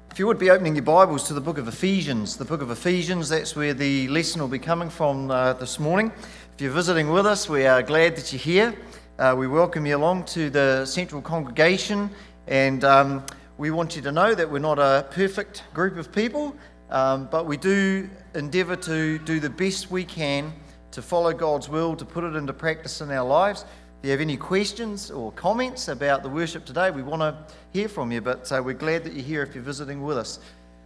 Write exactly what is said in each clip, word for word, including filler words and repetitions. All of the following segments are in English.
If you would be opening your Bibles to the book of Ephesians, the book of Ephesians, that's where the lesson will be coming from uh, this morning. If you're visiting with us, we are glad that you're here. Uh, we welcome you along to the central congregation, and um, we want you to know that we're not a perfect group of people, um, but we do endeavour to do the best we can to follow God's will, to put it into practice in our lives. If you have any questions or comments about the worship today, we want to hear from you, but uh, we're glad that you're here if you're visiting with us.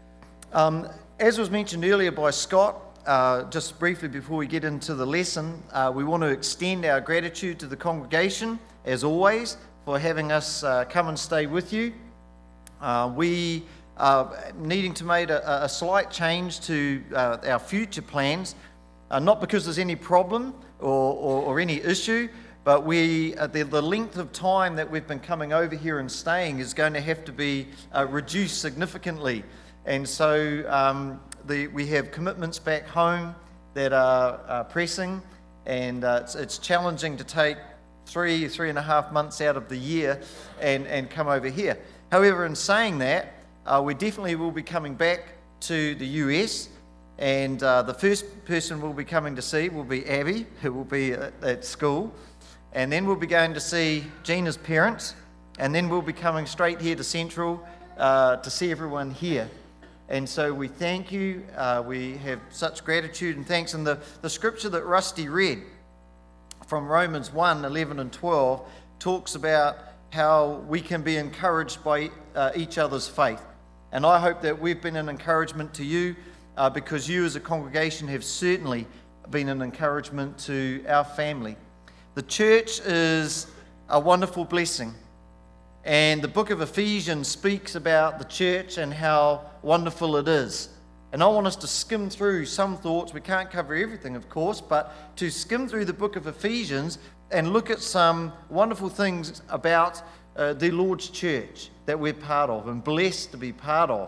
Um, as was mentioned earlier by Scott, uh, just briefly before we get into the lesson, uh, we want to extend our gratitude to the congregation, as always, for having us uh, come and stay with you. Uh, we are needing to make a, a slight change to uh, our future plans, uh, not because there's any problem or, or, or any issue, but we, uh, the, the length of time that we've been coming over here and staying is going to have to be uh, reduced significantly. And so um, the, we have commitments back home that are uh, pressing, and uh, it's, it's challenging to take three, three and a half months out of the year and, and come over here. However, in saying that, uh, we definitely will be coming back to the U S, and uh, the first person we'll be coming to see will be Abby, who will be at, at school. And then we'll be going to see Gina's parents, and then we'll be coming straight here to Central uh, to see everyone here. And so we thank you. Uh, we have such gratitude and thanks. And the, the scripture that Rusty read from Romans one, eleven and twelve talks about how we can be encouraged by uh, each other's faith. And I hope that we've been an encouragement to you uh, because you as a congregation have certainly been an encouragement to our family. The church is a wonderful blessing, and the book of Ephesians speaks about the church and how wonderful it is. And I want us to skim through some thoughts. We can't cover everything, of course, but to skim through the book of Ephesians and look at some wonderful things about uh, the Lord's church that we're part of and blessed to be part of.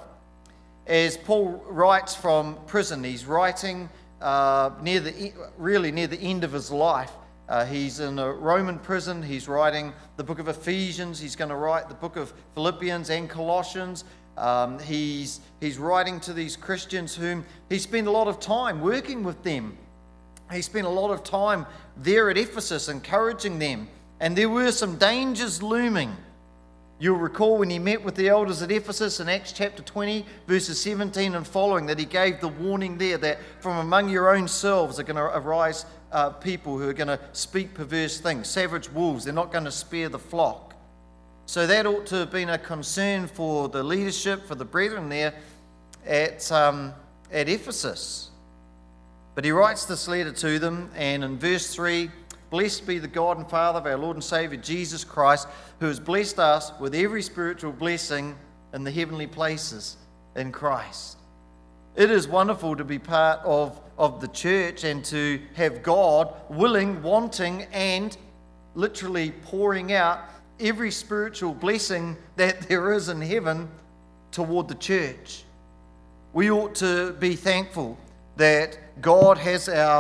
As Paul writes from prison, he's writing uh, near the really near the end of his life. Uh, he's in a Roman prison. He's writing the book of Ephesians. He's going to write the book of Philippians and Colossians. Um, he's he's writing to these Christians whom he spent a lot of time working with them. He spent a lot of time there at Ephesus encouraging them. And there were some dangers looming. You'll recall when he met with the elders at Ephesus in Acts chapter twenty, verses seventeen and following, that he gave the warning there that from among your own selves are going to arise Uh, people who are going to speak perverse things, savage wolves. They're not going to spare the flock. So that ought to have been a concern for the leadership, for the brethren there at, um, at Ephesus. But he writes this letter to them, and in verse three, "Blessed be the God and Father of our Lord and Saviour Jesus Christ, who has blessed us with every spiritual blessing in the heavenly places in Christ." It is wonderful to be part of, of the church and to have God willing, wanting, and literally pouring out every spiritual blessing that there is in heaven toward the church. We ought to be thankful that God has our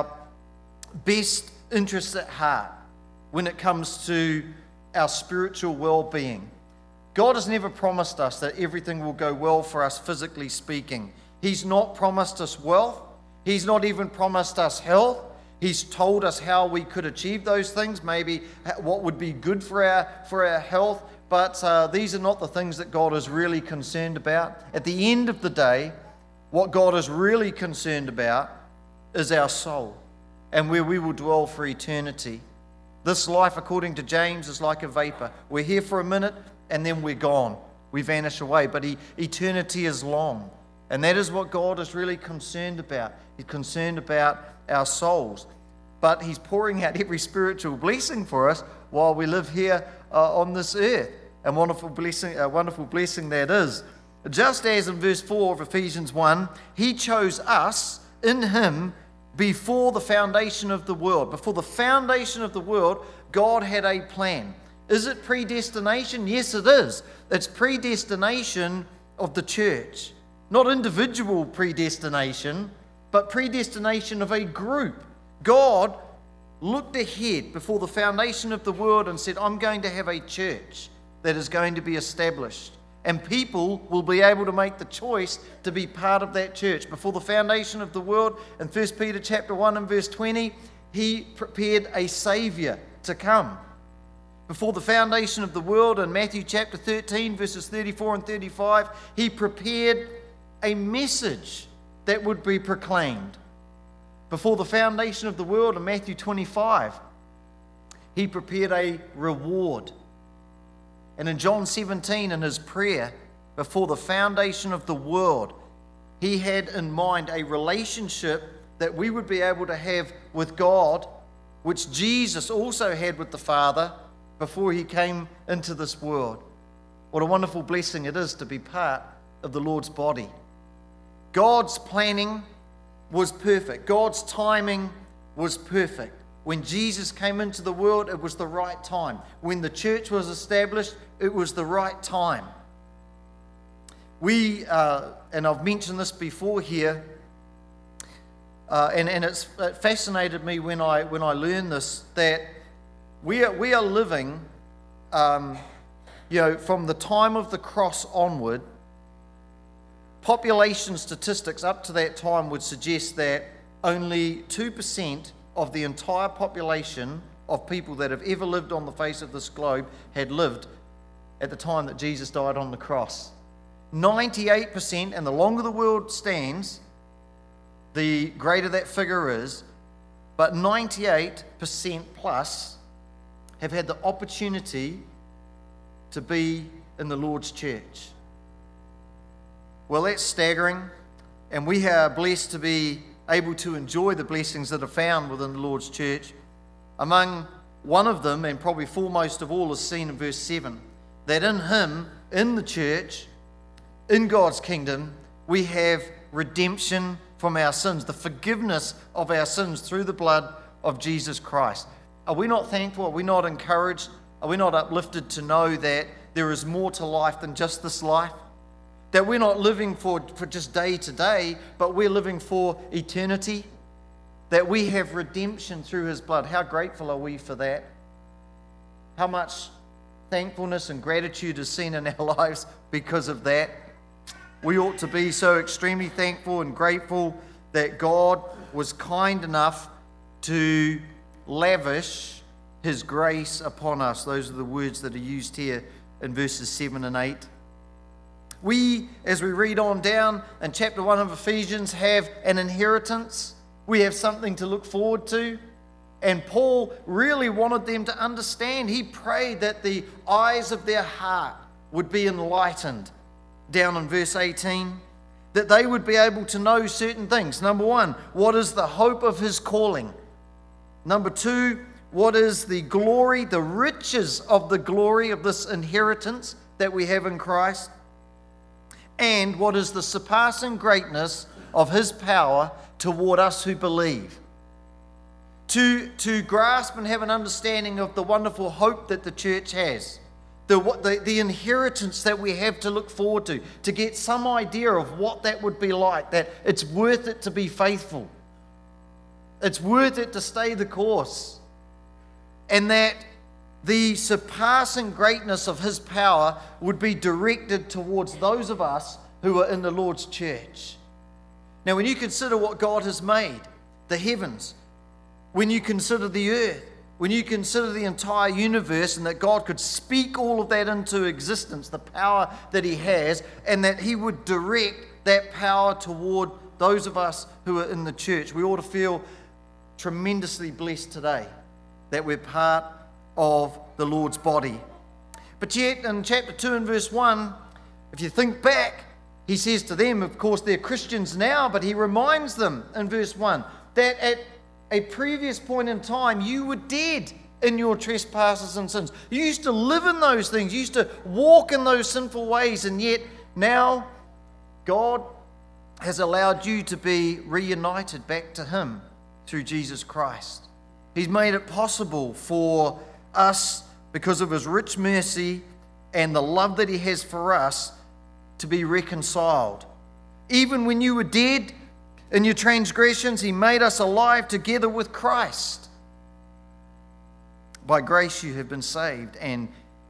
best interests at heart when it comes to our spiritual well-being. God has never promised us that everything will go well for us physically speaking. He's not promised us wealth. He's not even promised us health. He's told us how we could achieve those things, maybe what would be good for our for our health. But uh, these are not the things that God is really concerned about. At the end of the day, what God is really concerned about is our soul and where we will dwell for eternity. This life, according to James, is like a vapor. We're here for a minute and then we're gone. We vanish away. But he, eternity is long. And that is what God is really concerned about. He's concerned about our souls. But he's pouring out every spiritual blessing for us while we live here uh, on this earth. A wonderful blessing, a wonderful blessing that is. Just as in verse four of Ephesians one, he chose us in him before the foundation of the world. Before the foundation of the world, God had a plan. Is it predestination? Yes, it is. It's predestination of the church. Not individual predestination, but predestination of a group. God looked ahead before the foundation of the world and said, I'm going to have a church that is going to be established. and people will be able to make the choice to be part of that church. Before the foundation of the world, in First Peter chapter one and verse twenty, he prepared a Saviour to come. Before the foundation of the world, in Matthew chapter thirteen, verses thirty-four and thirty-five, he prepared a message that would be proclaimed. Before the foundation of the world, in Matthew twenty-five, he prepared a reward. And in John seventeen, in his prayer, before the foundation of the world, he had in mind a relationship that we would be able to have with God, which Jesus also had with the Father before he came into this world. What a wonderful blessing it is to be part of the Lord's body. God's planning was perfect. God's timing was perfect. When Jesus came into the world, it was the right time. When the church was established, it was the right time. We, uh, and I've mentioned this before here, uh, and, and it's, it fascinated me when I when I learned this, that we are, we are living, um, you know, from the time of the cross onward. Population statistics up to that time would suggest that only two percent of the entire population of people that have ever lived on the face of this globe had lived at the time that Jesus died on the cross. ninety-eight percent, and the longer the world stands, the greater that figure is, but ninety-eight percent plus have had the opportunity to be in the Lord's church. Well, that's staggering, and we are blessed to be able to enjoy the blessings that are found within the Lord's church. Among one of them, and probably foremost of all, is seen in verse seven, that in him, in the church, in God's kingdom, we have redemption from our sins, the forgiveness of our sins through the blood of Jesus Christ. Are we not thankful? Are we not encouraged? Are we not uplifted to know that there is more to life than just this life? That we're not living for, for just day to day, but we're living for eternity? That we have redemption through his blood. How grateful are we for that? How much thankfulness and gratitude is seen in our lives because of that? We ought to be so extremely thankful and grateful that God was kind enough to lavish his grace upon us. Those are the words that are used here in verses seven and eight. We, as we read on down in chapter one of Ephesians, have an inheritance. We have something to look forward to. And Paul really wanted them to understand. He prayed that the eyes of their heart would be enlightened. Down in verse eighteen, that they would be able to know certain things. Number one, what is the hope of his calling? Number two, what is the glory, the riches of the glory of this inheritance that we have in Christ? And what is the surpassing greatness of his power toward us who believe? To, to grasp and have an understanding of the wonderful hope that the church has. The, the, the inheritance that we have to look forward to, to get some idea of what that would be like, that it's worth it to be faithful. It's worth it to stay the course. And that the surpassing greatness of his power would be directed towards those of us who are in the Lord's church. Now, when you consider what God has made, the heavens, when you consider the earth, when you consider the entire universe, and that God could speak all of that into existence, the power that he has, and that he would direct that power toward those of us who are in the church, we ought to feel tremendously blessed today that we're part of the Lord's body. But yet, in chapter two and verse one, if you think back, he says to them, of course, they're Christians now, but he reminds them in verse one that at a previous point in time, you were dead in your trespasses and sins. You used to live in those things. You used to walk in those sinful ways. And yet now God has allowed you to be reunited back to him through Jesus Christ. He's made it possible for us, because of his rich mercy and the love that he has for us, to be reconciled. Even when you were dead in your transgressions, he made us alive together with Christ. By grace you have been saved, and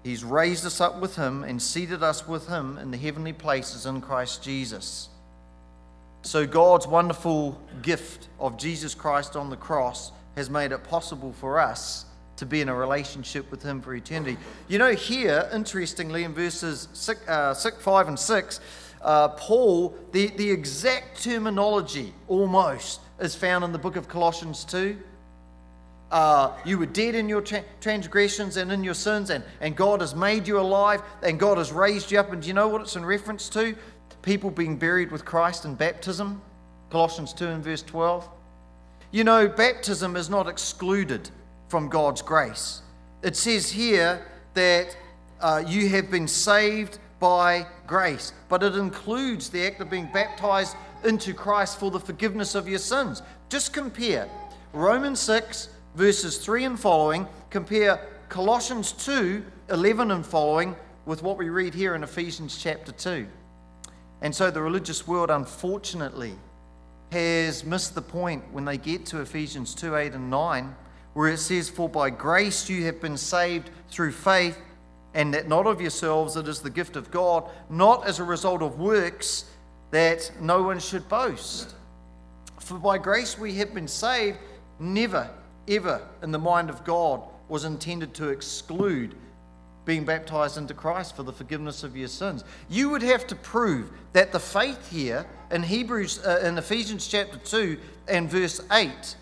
He's raised us up with him and seated us with him in the heavenly places in Christ Jesus. So God's wonderful gift of Jesus Christ on the cross has made it possible for us to be in a relationship with him for eternity. You know, here, interestingly, in verses six, uh, six, five and six, uh, Paul, the, the exact terminology almost is found in the book of Colossians two. Uh, you were dead in your tra- transgressions and in your sins, and, and God has made you alive, and God has raised you up. And do you know what it's in reference to? People being buried with Christ in baptism. Colossians two and verse twelve. You know, baptism is not excluded from God's grace. It says here that uh, you have been saved by grace, but it includes the act of being baptized into Christ for the forgiveness of your sins. Just compare Romans six verses three and following, compare Colossians two, eleven and following with what we read here in Ephesians chapter two. And so the religious world, unfortunately, has missed the point when they get to Ephesians two, eight and nine, where it says, "For by grace you have been saved through faith, and that not of yourselves, it is the gift of God, not as a result of works, that no one should boast. For by grace we have been saved," never ever in the mind of God was intended to exclude being baptized into Christ for the forgiveness of your sins. You would have to prove that the faith here in Hebrews, uh, in Ephesians chapter two and verse eight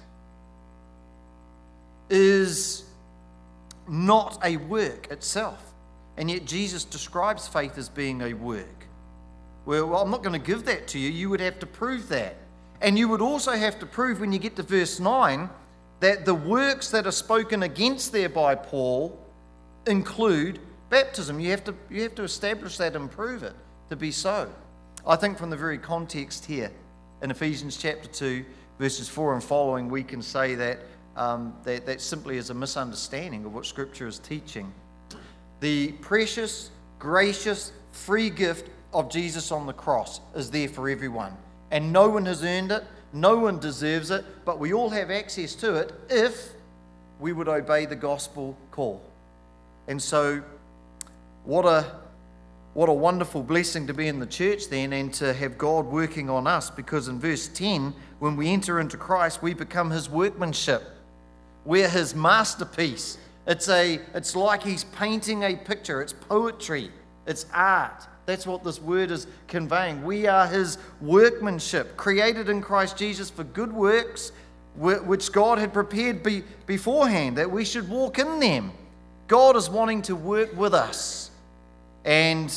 is not a work itself. And yet Jesus describes faith as being a work. Well, well, I'm not going to give that to you. You would have to prove that. And you would also have to prove when you get to verse nine that the works that are spoken against there by Paul include baptism. You have to, you have to establish that and prove it to be so. I think from the very context here in Ephesians chapter two, verses four and following, we can say that um, that, that simply is a misunderstanding of what Scripture is teaching. The precious, gracious, free gift of Jesus on the cross is there for everyone. And no one has earned it, no one deserves it, but we all have access to it if we would obey the gospel call. And so, what a what a wonderful blessing to be in the church then, and to have God working on us, because in verse ten, when we enter into Christ, we become his workmanship. We're his masterpiece. It's a it's like he's painting a picture. It's poetry. It's art. That's what this word is conveying. We are his workmanship, created in Christ Jesus for good works, which God had prepared be, beforehand, that we should walk in them. God is wanting to work with us. And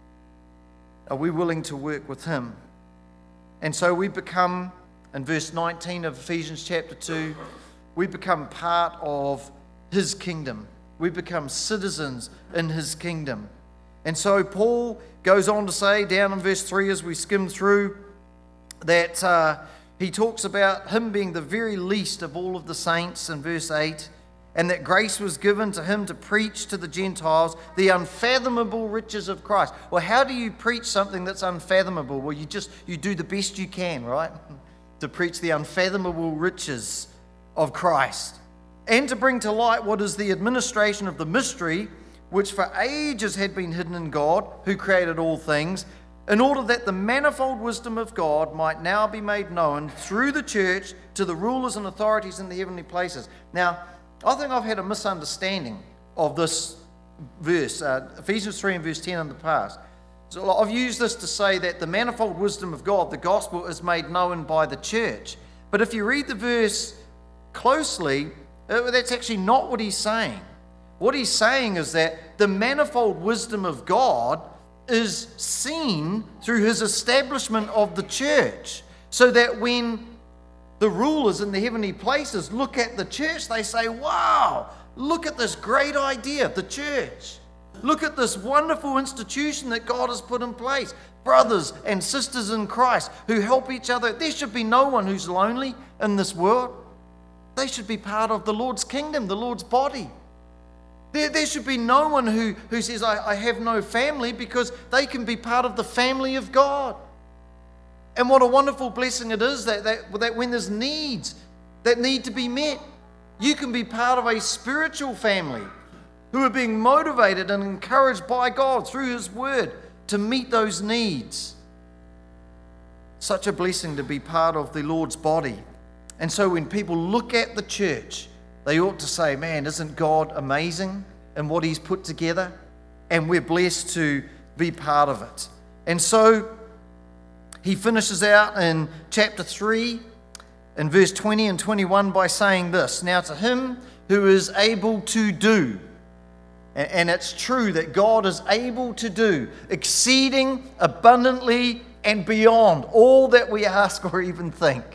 are we willing to work with him? And so we become, in verse nineteen of Ephesians chapter two, we become part of his kingdom. We become citizens in his kingdom. And so Paul goes on to say, down in verse three as we skim through, that uh, he talks about him being the very least of all of the saints in verse eight, and that grace was given to him to preach to the Gentiles the unfathomable riches of Christ. Well, how do you preach something that's unfathomable? Well, you just, you do the best you can, right? To preach the unfathomable riches of Christ. And to bring to light what is the administration of the mystery, which for ages had been hidden in God, who created all things, in order that the manifold wisdom of God might now be made known through the church to the rulers and authorities in the heavenly places. Now, I think I've had a misunderstanding of this verse, uh, Ephesians three and verse ten in the past. So I've used this to say that the manifold wisdom of God, the gospel, is made known by the church. But if you read the verse closely, that's actually not what he's saying. What he's saying is that the manifold wisdom of God is seen through his establishment of the church, so that when the rulers in the heavenly places look at the church, they say, wow, look at this great idea of the church. Look at this wonderful institution that God has put in place. Brothers and sisters in Christ who help each other. There should be no one who's lonely in this world. They should be part of the Lord's kingdom, the Lord's body. There, there should be no one who, who says, I, I have no family, because they can be part of the family of God. And what a wonderful blessing it is that, that, that when there's needs that need to be met, you can be part of a spiritual family who are being motivated and encouraged by God through His Word to meet those needs. Such a blessing to be part of the Lord's body. And so when people look at the church, they ought to say, man, isn't God amazing in what He's put together? And we're blessed to be part of it. And so he finishes out in chapter three, in verse twenty and twenty-one, by saying this: now to Him who is able to do, and it's true that God is able to do exceeding abundantly and beyond all that we ask or even think.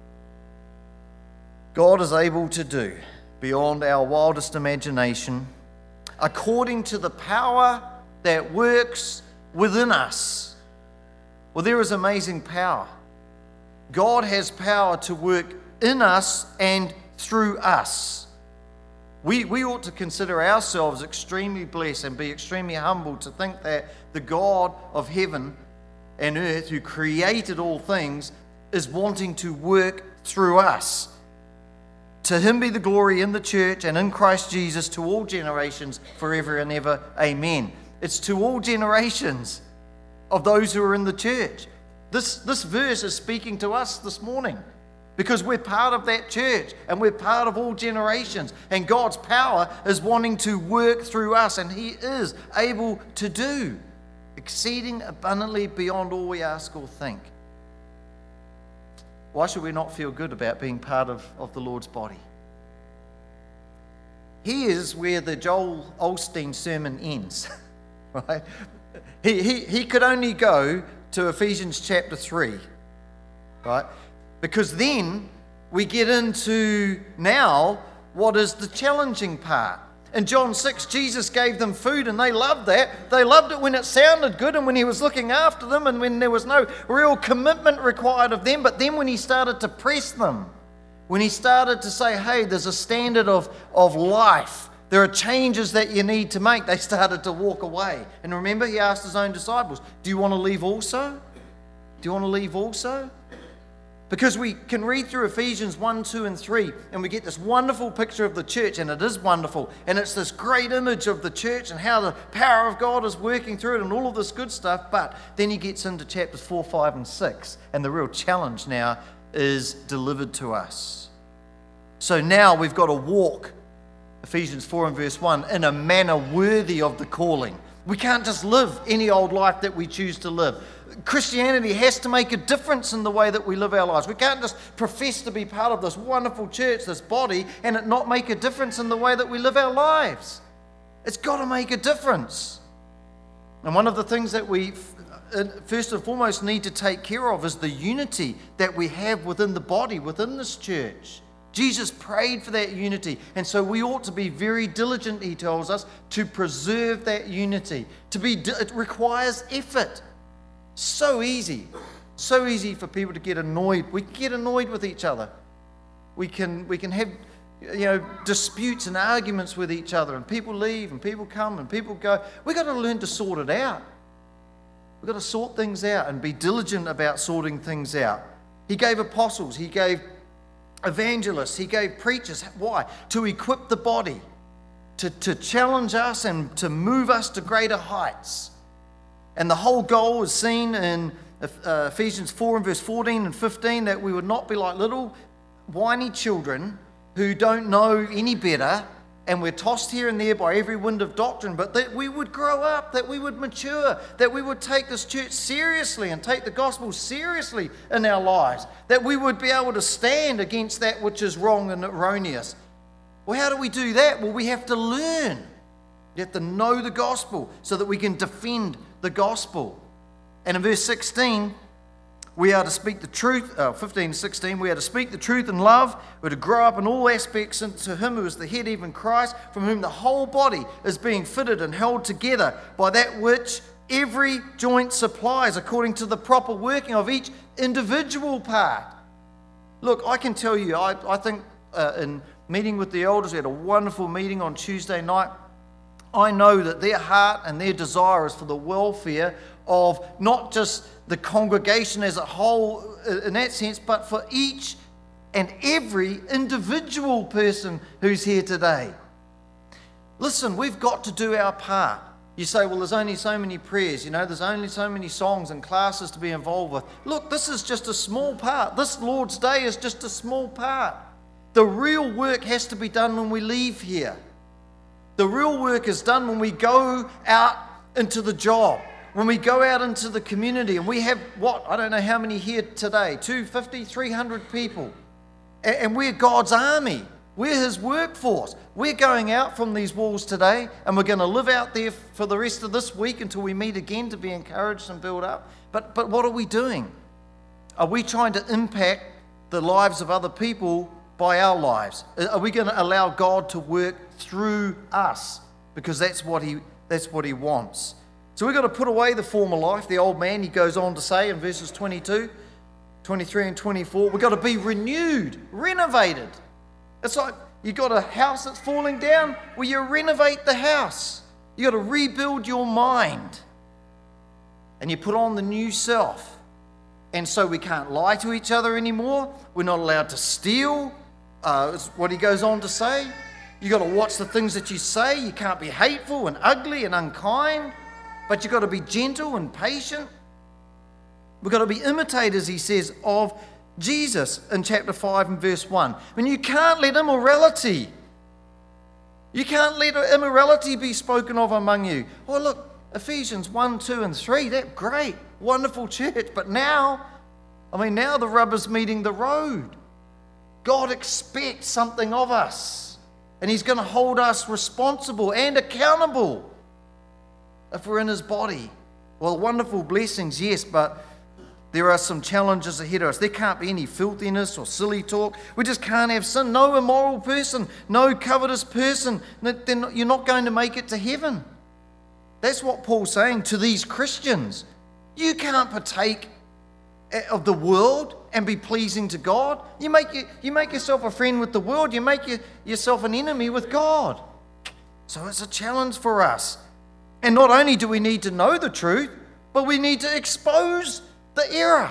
God is able to do beyond our wildest imagination, according to the power that works within us. Well, there is amazing power. God has power to work in us and through us. We, we ought to consider ourselves extremely blessed and be extremely humble to think that the God of heaven and earth, who created all things, is wanting to work through us. To Him be the glory in the church and in Christ Jesus to all generations, forever and ever. Amen. It's to all generations of those who are in the church. This, this verse is speaking to us this morning because we're part of that church and we're part of all generations. And God's power is wanting to work through us, and He is able to do exceeding abundantly beyond all we ask or think. Why should we not feel good about being part of, of the Lord's body? Here's where the Joel Osteen sermon ends, right? He, he, he could only go to Ephesians chapter three, right? Because then we get into now what is the challenging part. In John six, Jesus gave them food and they loved that. They loved it when it sounded good and when He was looking after them and when there was no real commitment required of them. But then when He started to press them, when He started to say, hey, there's a standard of, of life, there are changes that you need to make, they started to walk away. And remember, He asked His own disciples, do you want to leave also? Do you want to leave also? Because we can read through Ephesians one, two, and three, and we get this wonderful picture of the church, and it is wonderful. And it's this great image of the church and how the power of God is working through it and all of this good stuff. But then he gets into chapters four, five, and six, and the real challenge now is delivered to us. So now we've got to walk, Ephesians four and verse one, in a manner worthy of the calling. We can't just live any old life that we choose to live. Christianity has to make a difference in the way that we live our lives. We can't just profess to be part of this wonderful church, this body, and it not make a difference in the way that we live our lives. It's got to make a difference. And one of the things that we first and foremost need to take care of is the unity that we have within the body, within this church. Jesus prayed for that unity, and so we ought to be very diligent, he tells us, to preserve that unity. To be, it requires effort. So easy, so easy for people to get annoyed. We can get annoyed with each other. We can we can have you know disputes and arguments with each other, and people leave and people come and people go. We've got to learn to sort it out. We've got to sort things out and be diligent about sorting things out. He gave apostles, he gave evangelists, he gave preachers. Why? To equip the body, to, to challenge us and to move us to greater heights. And the whole goal is seen in uh, Ephesians four and verse fourteen and fifteen, that we would not be like little whiny children who don't know any better and we're tossed here and there by every wind of doctrine, but that we would grow up, that we would mature, that we would take this church seriously and take the gospel seriously in our lives, that we would be able to stand against that which is wrong and erroneous. Well, how do we do that? Well, we have to learn. You have to know the gospel so that we can defend the gospel. And in verse sixteen, we are to speak the truth, uh, fifteen to sixteen, we are to speak the truth in love. We're to grow up in all aspects into Him who is the head, even Christ, from whom the whole body is being fitted and held together by that which every joint supplies, according to the proper working of each individual part. Look, I can tell you, I, I think uh, in meeting with the elders, we had a wonderful meeting on Tuesday night. I know that their heart and their desire is for the welfare of not just the congregation as a whole in that sense, but for each and every individual person who's here today. Listen, we've got to do our part. You say, well, there's only so many prayers, you know, there's only so many songs and classes to be involved with. Look, this is just a small part. This Lord's Day is just a small part. The real work has to be done when we leave here. The real work is done when we go out into the job, when we go out into the community, and we have, what, I don't know how many here today, two hundred fifty, three hundred people. And we're God's army. We're his workforce. We're going out from these walls today, and we're going to live out there for the rest of this week until we meet again to be encouraged and built up. But, but what are we doing? Are we trying to impact the lives of other people by our lives? Are we going to allow God to work through us? Because that's what he, that's what he wants. So we've got to put away the former life, the old man, he goes on to say in verses twenty-two, twenty-three and twenty-four, we've got to be renewed, renovated. It's like you got a house that's falling down, well, you renovate the house. You got to rebuild your mind. And you put on the new self. And so we can't lie to each other anymore. We're not allowed to steal. Uh, is what he goes on to say. You got to watch the things that you say. You can't be hateful and ugly and unkind. But you've got to be gentle and patient. We've got to be imitators, he says, of Jesus in chapter five and verse one. I mean, you can't let immorality, you can't let immorality be spoken of among you. Oh, look, Ephesians one, two, and three, that's great, wonderful church. But now, I mean, now the rubber's meeting the road. God expects something of us, and he's going to hold us responsible and accountable if we're in his body. Well, wonderful blessings, yes, but there are some challenges ahead of us. There can't be any filthiness or silly talk. We just can't have sin. No immoral person, no covetous person. Then you're not going to make it to heaven. That's what Paul's saying to these Christians. You can't partake of the world and be pleasing to God. You make, you, you make yourself a friend with the world. You make you, yourself an enemy with God. So it's a challenge for us. And not only do we need to know the truth, but we need to expose the error.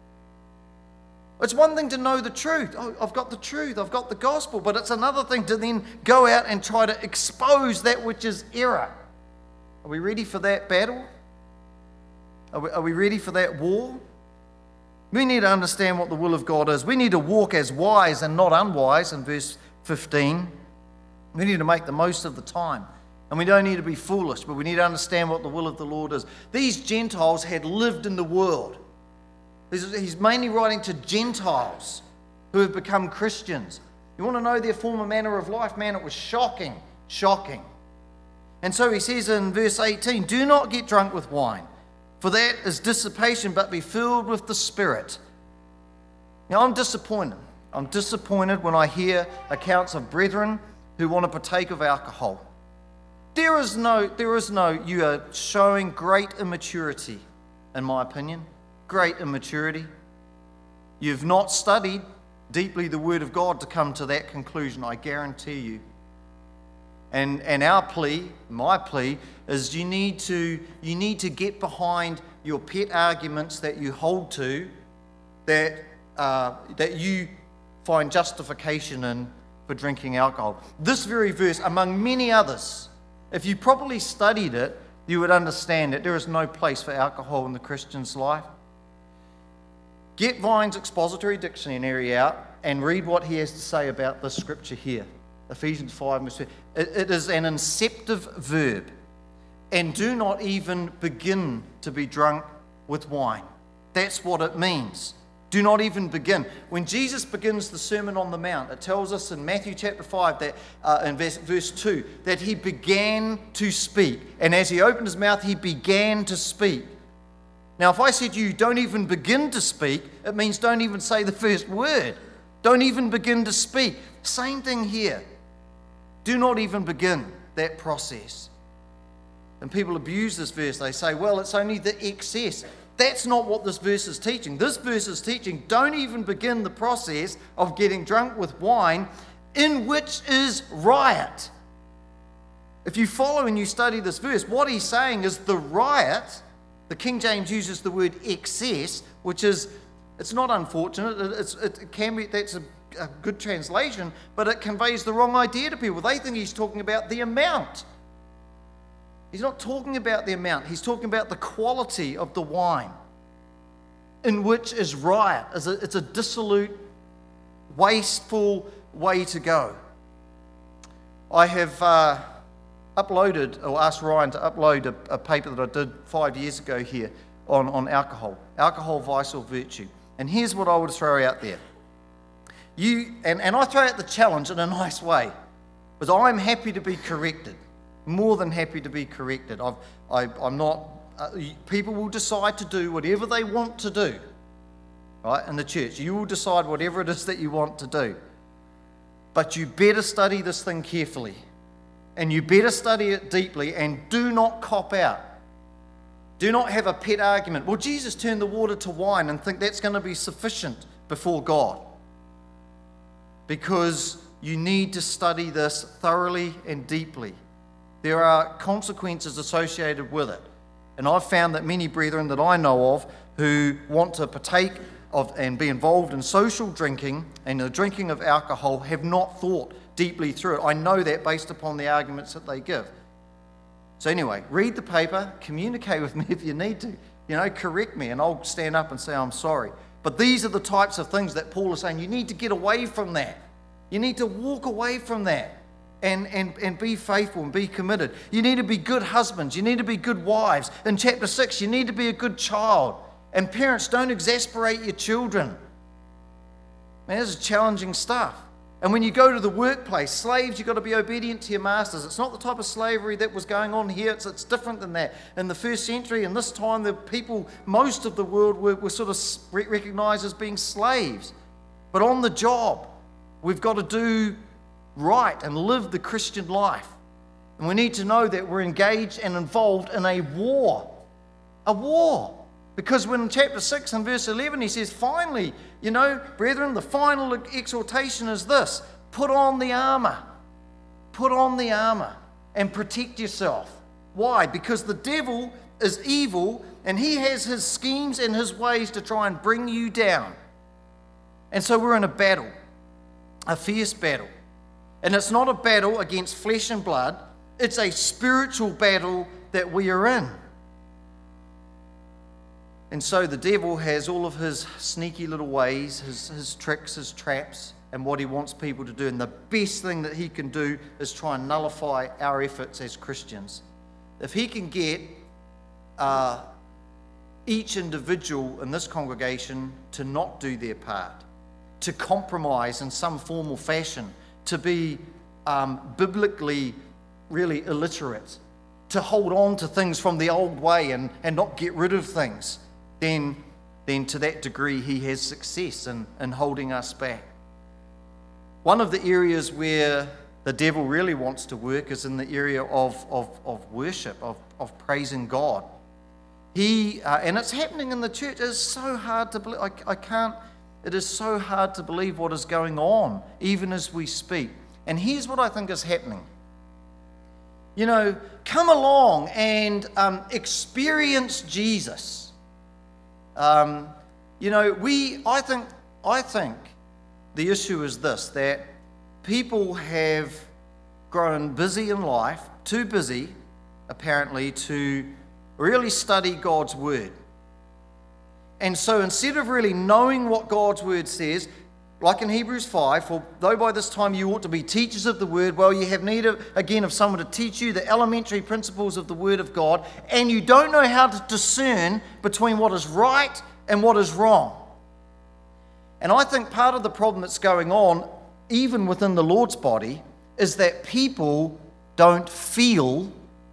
It's one thing to know the truth. Oh, I've got the truth, I've got the gospel, but it's another thing to then go out and try to expose that which is error. Are we ready for that battle? Are we, are we ready for that war? We need to understand what the will of God is. We need to walk as wise and not unwise in verse fifteen. We need to make the most of the time. And we don't need to be foolish, but we need to understand what the will of the Lord is. These Gentiles had lived in the world. He's mainly writing to Gentiles who have become Christians. You want to know their former manner of life? Man, it was shocking, shocking. And so he says in verse eighteen, do not get drunk with wine, for that is dissipation, but be filled with the Spirit. Now, I'm disappointed. I'm disappointed when I hear accounts of brethren who want to partake of alcohol. There is no, there is no, you are showing great immaturity, in my opinion. Great immaturity. You've not studied deeply the Word of God to come to that conclusion, I guarantee you. And and our plea, my plea, is you need to you need to get behind your pet arguments that you hold to, that uh, that you find justification in for drinking alcohol. This very verse, among many others, if you properly studied it, you would understand that there is no place for alcohol in the Christian's life. Get Vine's expository dictionary out and read what he has to say about this scripture here. Ephesians five, it, it is an inceptive verb. And do not even begin to be drunk with wine. That's what it means. Do not even begin. When Jesus begins the Sermon on the Mount, it tells us in Matthew chapter five, that uh, in verse, verse two, that he began to speak. And as he opened his mouth, he began to speak. Now, if I said to you, don't even begin to speak, it means don't even say the first word. Don't even begin to speak. Same thing here. Do not even begin that process. And people abuse this verse. They say, well, it's only the excess. That's not what this verse is teaching. This verse is teaching, don't even begin the process of getting drunk with wine, in which is riot. If you follow and you study this verse, what he's saying is the riot, the King James uses the word excess, which is, it's not unfortunate, it's, it can be, that's a a good translation, but it conveys the wrong idea to people. They think he's talking about the amount. He's not talking about the amount. He's talking about the quality of the wine, in which is riot. It's a dissolute, wasteful way to go. I have uh, uploaded, or asked Ryan to upload a, a paper that I did five years ago here on, on alcohol. Alcohol, vice or virtue. And here's what I would throw out there. You and, and I throw out the challenge in a nice way, because I'm happy to be corrected. More than happy to be corrected. I've, I, I'm not, uh, people will decide to do whatever they want to do, right, in the church. You will decide whatever it is that you want to do. But you better study this thing carefully. And you better study it deeply, and do not cop out. Do not have a pet argument. Well, Jesus turned the water to wine and think that's going to be sufficient before God. Because you need to study this thoroughly and deeply. There are consequences associated with it. And I've found that many brethren that I know of who want to partake of and be involved in social drinking and the drinking of alcohol have not thought deeply through it. I know that based upon the arguments that they give. So anyway, read the paper, communicate with me if you need to. You know, correct me and I'll stand up and say I'm sorry. But these are the types of things that Paul is saying. You need to get away from that. You need to walk away from that. And, and, and be faithful and be committed. You need to be good husbands. You need to be good wives. In chapter six, you need to be a good child. And parents, don't exasperate your children. Man, this is challenging stuff. And when you go to the workplace, slaves, you've got to be obedient to your masters. It's not the type of slavery that was going on here. It's, it's different than that. In the first century, and this time, the people, most of the world were, were sort of recognized as being slaves. But on the job, we've got to do right and live the Christian life. And we need to know that we're engaged and involved in a war. A war. Because when in chapter six and verse eleven he says, finally, you know, brethren, the final exhortation is this: put on the armor. Put on the armor and protect yourself. Why? Because the devil is evil and he has his schemes and his ways to try and bring you down. And so we're in a battle, a fierce battle. And it's not a battle against flesh and blood. It's a spiritual battle that we are in. And so the devil has all of his sneaky little ways, his, his tricks, his traps, and what he wants people to do. And the best thing that he can do is try and nullify our efforts as Christians. If he can get uh, each individual in this congregation to not do their part, to compromise in some form or fashion, to be um, biblically really illiterate, to hold on to things from the old way and, and not get rid of things, then, then to that degree he has success in, in holding us back. One of the areas where the devil really wants to work is in the area of, of, of worship, of, of praising God. He uh, and it's happening in the church. It's so hard to believe. I, I can't... It is so hard to believe what is going on, even as we speak. And here's what I think is happening. You know, come along and um, experience Jesus. Um, you know, we. I think. I think the issue is this: that people have grown busy in life, too busy, apparently, to really study God's word. And so instead of really knowing what God's word says, like in Hebrews five, for though by this time you ought to be teachers of the word, well, you have need of, again of someone to teach you the elementary principles of the word of God, and you don't know how to discern between what is right and what is wrong. And I think part of the problem that's going on, even within the Lord's body, is that people don't feel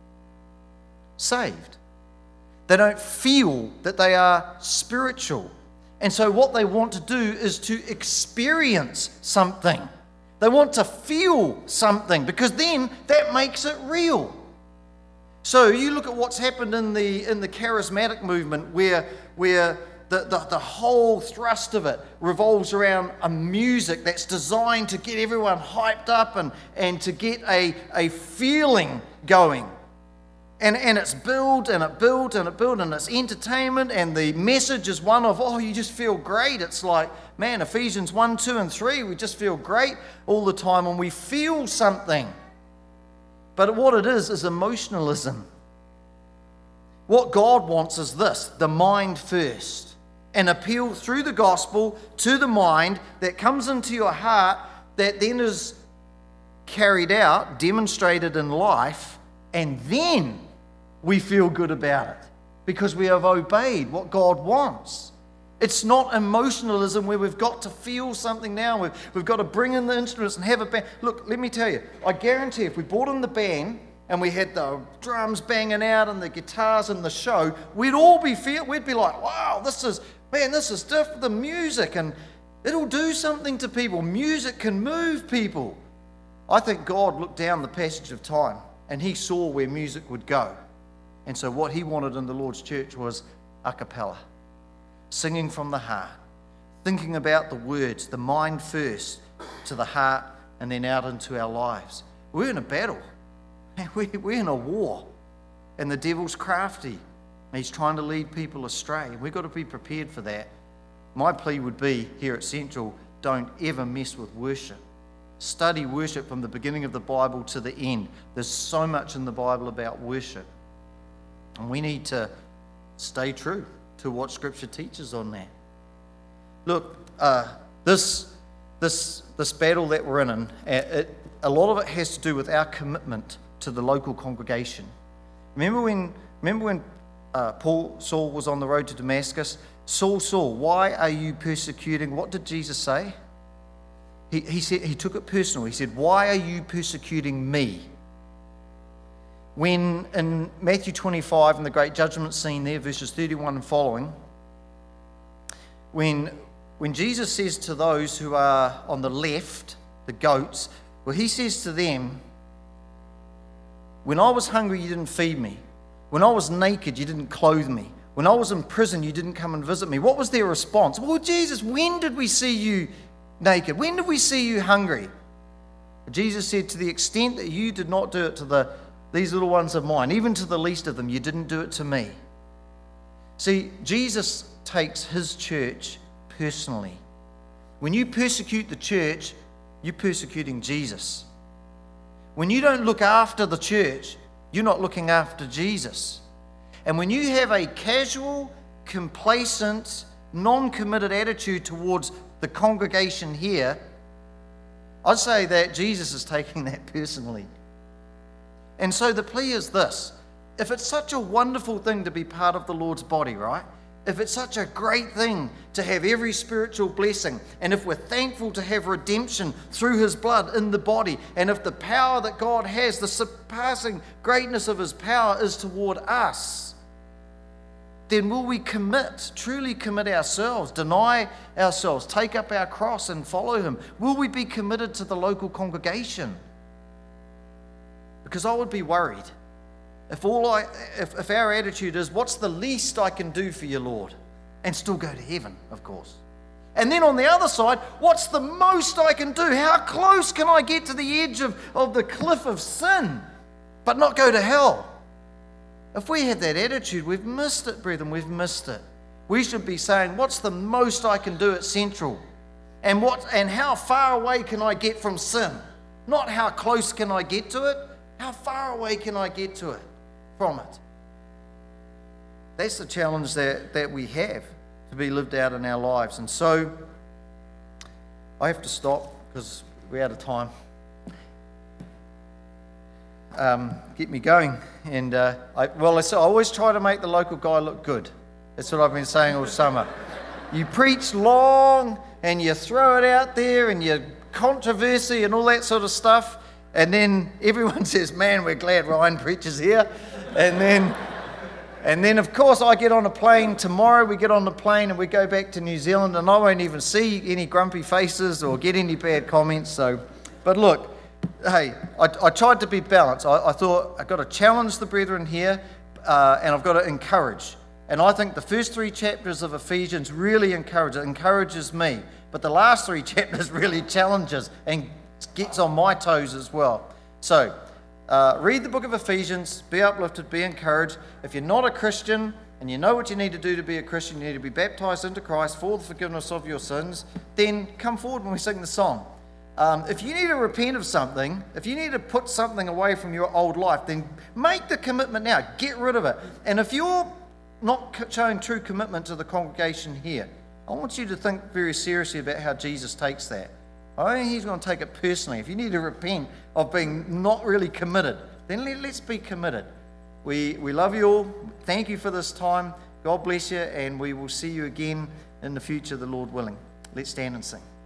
saved. They don't feel that they are spiritual. And so what they want to do is to experience something. They want to feel something, because then that makes it real. So you look at what's happened in the in the charismatic movement, where, where the, the, the whole thrust of it revolves around a music that's designed to get everyone hyped up and, and to get a, a feeling going. And, and it's built and it built and it built and it's entertainment, and the message is one of, oh, you just feel great. It's like, man, Ephesians one, two, and three, we just feel great all the time and we feel something. But what it is, is emotionalism. What God wants is this, the mind first. An appeal through the gospel to the mind that comes into your heart, that then is carried out, demonstrated in life, and then we feel good about it because we have obeyed what God wants. It's not emotionalism where we've got to feel something now. We've, we've got to bring in the instruments and have a band. Look, let me tell you, I guarantee if we brought in the band and we had the drums banging out and the guitars and the show, we'd all be feel, we'd be like, wow, this is, man, this is different, the music, and it'll do something to people. Music can move people. I think God looked down the passage of time and he saw where music would go. And so what he wanted in the Lord's church was a cappella, singing from the heart, thinking about the words, the mind first to the heart and then out into our lives. We're in a battle. We're in a war. And the devil's crafty. He's trying to lead people astray. We've got to be prepared for that. My plea would be here at Central, don't ever mess with worship. Study worship from the beginning of the Bible to the end. There's so much in the Bible about worship. And we need to stay true to what Scripture teaches on that. Look, uh, this, this, this battle that we're in, and it, a lot of it has to do with our commitment to the local congregation. Remember when, remember when uh, Paul, Saul was on the road to Damascus? Saul, Saul, why are you persecuting? What did Jesus say? He, he said, he took it personal. He said, why are you persecuting me? When in Matthew twenty-five, in the great judgment scene there, verses thirty-one and following, when, when Jesus says to those who are on the left, the goats, well, he says to them, when I was hungry, you didn't feed me. When I was naked, you didn't clothe me. When I was in prison, you didn't come and visit me. What was their response? Well, Jesus, when did we see you naked? When did we see you hungry? Jesus said, to the extent that you did not do it to the these little ones of mine, even to the least of them, you didn't do it to me. See, Jesus takes his church personally. When you persecute the church, you're persecuting Jesus. When you don't look after the church, you're not looking after Jesus. And when you have a casual, complacent, non-committed attitude towards the congregation here, I'd say that Jesus is taking that personally. And so the plea is this. If it's such a wonderful thing to be part of the Lord's body, right? If it's such a great thing to have every spiritual blessing, and if we're thankful to have redemption through his blood in the body, and if the power that God has, the surpassing greatness of his power is toward us, then will we commit, truly commit ourselves, deny ourselves, take up our cross and follow him? Will we be committed to the local congregation? Because I would be worried if all I, if, if our attitude is, what's the least I can do for you, Lord? And still go to heaven, of course. And then on the other side, what's the most I can do? How close can I get to the edge of, of the cliff of sin, but not go to hell? If we have that attitude, we've missed it, brethren, we've missed it. We should be saying, what's the most I can do at Central? And what and how far away can I get from sin? Not how close can I get to it? How far away can I get to it, from it? That's the challenge that, that we have to be lived out in our lives. And so I have to stop because we're out of time. Um, get me going. And uh, I, well, I, I always try to make the local guy look good. That's what I've been saying all summer. You preach long and you throw it out there and you controversy and all that sort of stuff. And then everyone says, man, we're glad Ryan preaches here. And then, and then of course, I get on a plane tomorrow. We get on the plane and we go back to New Zealand, and I won't even see any grumpy faces or get any bad comments. So, but look, hey, I, I tried to be balanced. I, I thought I've got to challenge the brethren here, uh, and I've got to encourage. And I think the first three chapters of Ephesians really encourage, it encourages me. But the last three chapters really challenges and gets on my toes as well. So, Uh, read the book of Ephesians, be uplifted, be encouraged. If you're not a Christian and you know what you need to do to be a Christian, you need to be baptized into Christ for the forgiveness of your sins, then come forward when we sing the song. Um, if you need to repent of something, if you need to put something away from your old life, then make the commitment now. Get rid of it. And if you're not showing true commitment to the congregation here, I want you to think very seriously about how Jesus takes that. I think he's going to take it personally. If you need to repent of being not really committed, then let, let's be committed. We, we love you all. Thank you for this time. God bless you, and we will see you again in the future, the Lord willing. Let's stand and sing.